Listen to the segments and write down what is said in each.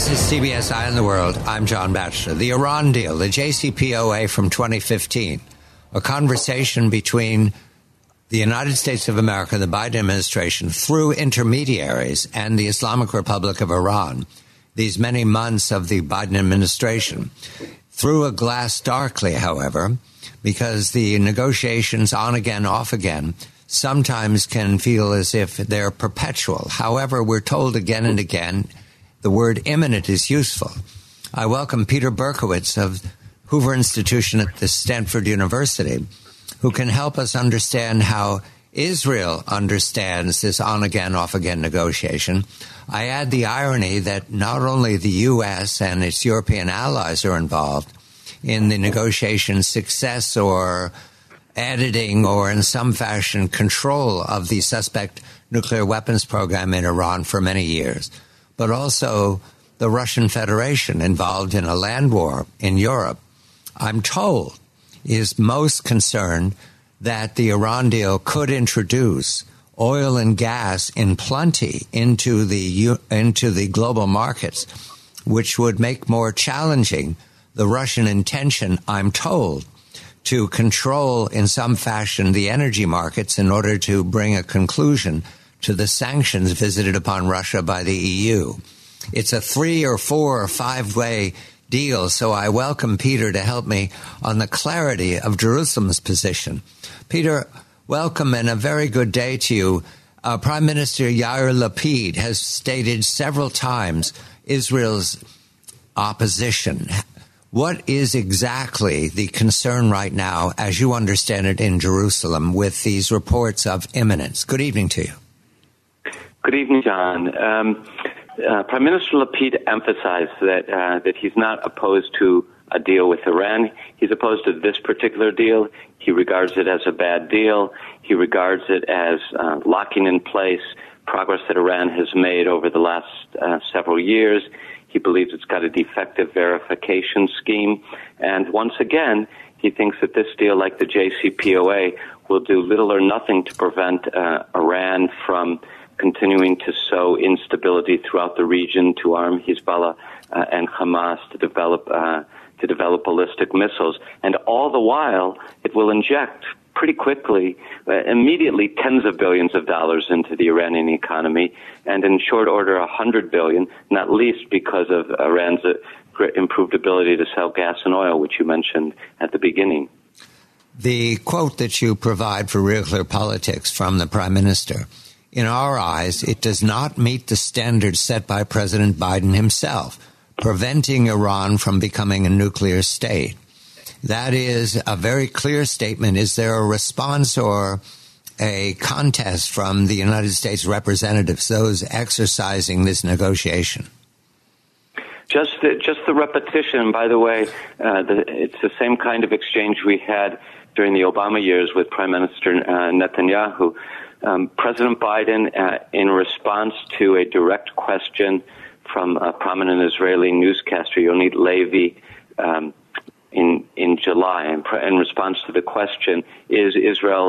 This is CBS Eye on the World. I'm John Batchelor. The Iran deal, the JCPOA from 2015, a conversation between the United States of America, the Biden administration, through intermediaries, and the Islamic Republic of Iran, these many months of the Biden administration. Through a glass darkly, however, because the negotiations on again, off again, sometimes can feel as if they're perpetual. However, we're told again and again the word imminent is useful. I welcome Peter Berkowitz of Hoover Institution at the Stanford University, who can help us understand how Israel understands this on-again, off-again negotiation. I add the irony that not only the U.S. and its European allies are involved in the negotiation success or editing or in some fashion control of the suspect nuclear weapons program in Iran for many years, but also the Russian Federation involved in a land war in Europe, I'm told, is most concerned that the Iran deal could introduce oil and gas in plenty into the global markets, which would make more challenging the Russian intention, I'm told, to control in some fashion the energy markets in order to bring a conclusion to the sanctions visited upon Russia by the EU. It's a 3 or 4 or 5-way deal, so I welcome Peter to help me on the clarity of Jerusalem's position. Peter, welcome and a very good day to you. Prime Minister Yair Lapid has stated several times Israel's opposition. What is exactly the concern right now, as you understand it, in Jerusalem with these reports of imminence? Good evening to you. Good evening, John. Prime Minister Lapid emphasized that he's not opposed to a deal with Iran. He's opposed to this particular deal. He regards it as a bad deal. He regards it as locking in place progress that Iran has made over the last several years. He believes it's got a defective verification scheme. And once again, he thinks that this deal, like the JCPOA, will do little or nothing to prevent Iran from continuing to sow instability throughout the region, to arm Hezbollah and Hamas to develop ballistic missiles. And all the while, it will inject pretty quickly, immediately, tens of billions of dollars into the Iranian economy, and in short order, $100 billion, not least because of Iran's improved ability to sell gas and oil, which you mentioned at the beginning. The quote that you provide for Real Clear Politics from the Prime Minister, in our eyes, it does not meet the standards set by President Biden himself, preventing Iran from becoming a nuclear state. That is a very clear statement. Is there a response or a contest from the United States representatives, those exercising this negotiation? Just the repetition, by the way, it's the same kind of exchange we had during the Obama years with Prime Minister Netanyahu. President Biden, in response to a direct question from a prominent Israeli newscaster, Yonit Levy, in July, in response to the question, is the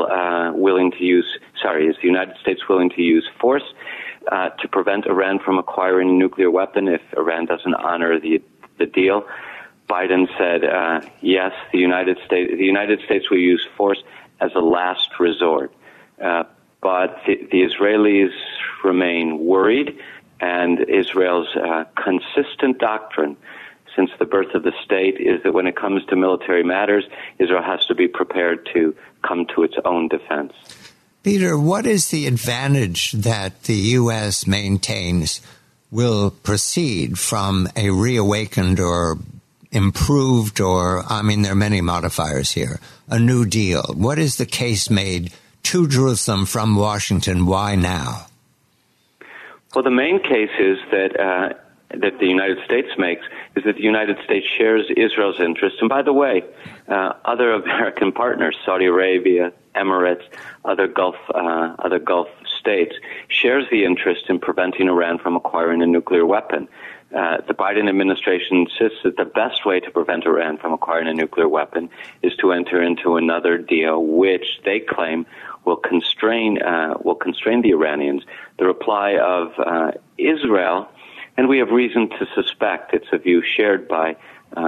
United States willing to use force to prevent Iran from acquiring a nuclear weapon if Iran doesn't honor the deal? Biden said, yes, the United States will use force as a last resort. But the Israelis remain worried, and Israel's consistent doctrine since the birth of the state is that when it comes to military matters, Israel has to be prepared to come to its own defense. Peter, what is the advantage that the U.S. maintains will proceed from a reawakened or improved there are many modifiers here, a new deal? What is the case made to Jerusalem from Washington? Why now? Well, the main case is that the United States makes is that the United States shares Israel's interest. And by the way, other American partners, Saudi Arabia, Emirates, other Gulf states, shares the interest in preventing Iran from acquiring a nuclear weapon. The Biden administration insists that the best way to prevent Iran from acquiring a nuclear weapon is to enter into another deal, which they claim will constrain the Iranians. The reply of Israel And we have reason to suspect, it's a view shared by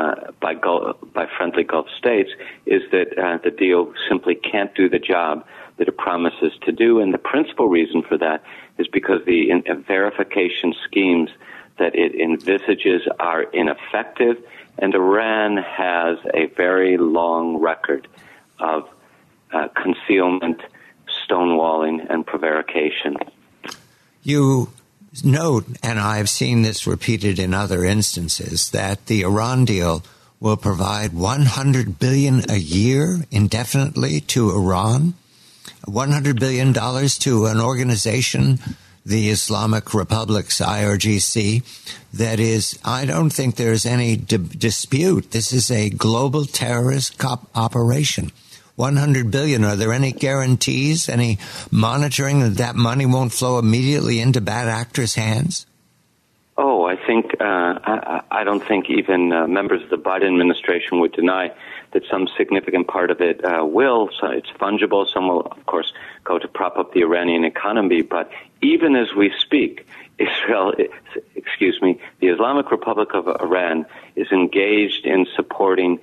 friendly Gulf states, is that the deal simply can't do the job that it promises to do. And the principal reason for that is because the verification schemes that it envisages are ineffective, and Iran has a very long record of concealment, stonewalling, and prevarication. You note, and I've seen this repeated in other instances, that the Iran deal will provide $100 billion a year indefinitely to Iran, $100 billion to an organization, the Islamic Republic's IRGC, that is, I don't think there's any dispute. This is a global terrorist operation. $100 billion. Are there any guarantees, any monitoring that that money won't flow immediately into bad actors' hands? Oh, I think I don't think even members of the Biden administration would deny that some significant part of it will. So it's fungible. Some will, of course, go to prop up the Iranian economy. But even as we speak, the Islamic Republic of Iran is engaged in supporting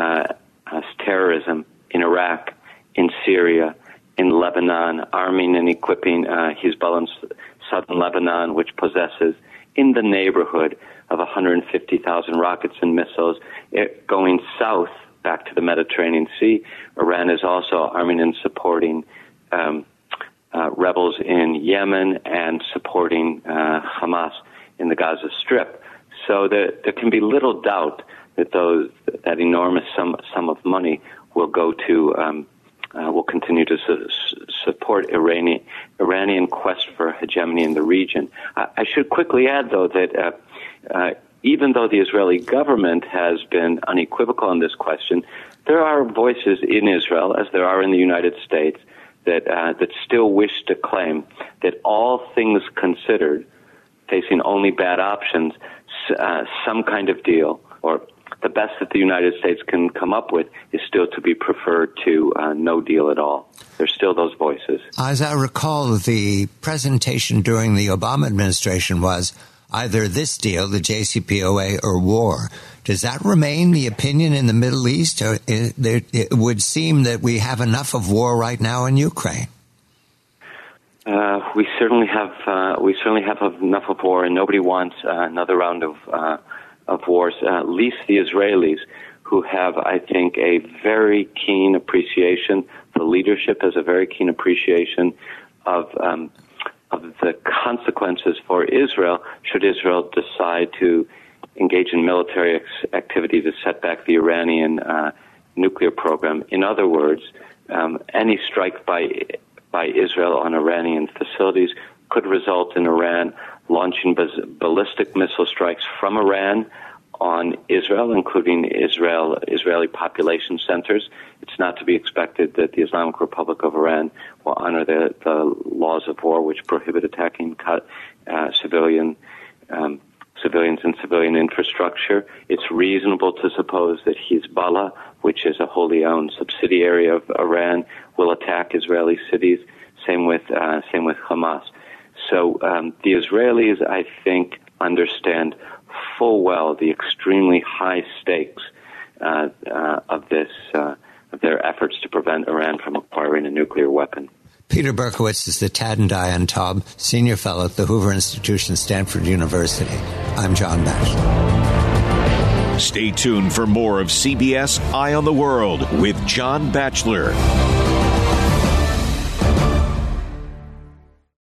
terrorism in Iraq, in Syria, in Lebanon, arming and equipping Hezbollah in southern Lebanon, which possesses in the neighborhood of 150,000 rockets and missiles. Going south back to the Mediterranean Sea, Iran is also arming and supporting rebels in Yemen and supporting Hamas in the Gaza Strip. So there can be little doubt that that enormous sum of money will go to will continue to support Iranian quest for hegemony in the region. I should quickly add, though, that even though the Israeli government has been unequivocal on this question, there are voices in Israel, as there are in the United States, that still wish to claim that all things considered, facing only bad options, some kind of deal, or the best that the United States can come up with, is still to be preferred to no deal at all. There's still those voices. As I recall, the presentation during the Obama administration was either this deal, the JCPOA, or war. Does that remain the opinion in the Middle East? Or it would seem that we have enough of war right now in Ukraine. We certainly have enough of war, and nobody wants another round of wars. At least the Israelis, who have, I think, a very keen appreciation. The leadership has a very keen appreciation of the consequences for Israel should Israel decide to engage in military activity to set back the Iranian nuclear program. In other words, any strike by Israel on Iranian facilities could result in Iran launching ballistic missile strikes from Iran on Israel, including Israeli population centers. It's not to be expected that the Islamic Republic of Iran will honor the laws of war, which prohibit attacking civilians and civilian infrastructure. It's reasonable to suppose that Hezbollah, which is a wholly owned subsidiary of Iran, will attack Israeli cities. Same with Hamas. So the Israelis, I think, understand full well the extremely high stakes of their efforts to prevent Iran from acquiring a nuclear weapon. Peter Berkowitz is the Tad and Diane Taub Senior Fellow at the Hoover Institution, Stanford University. I'm John Batchelor. Stay tuned for more of CBS Eye on the World with John Batchelor.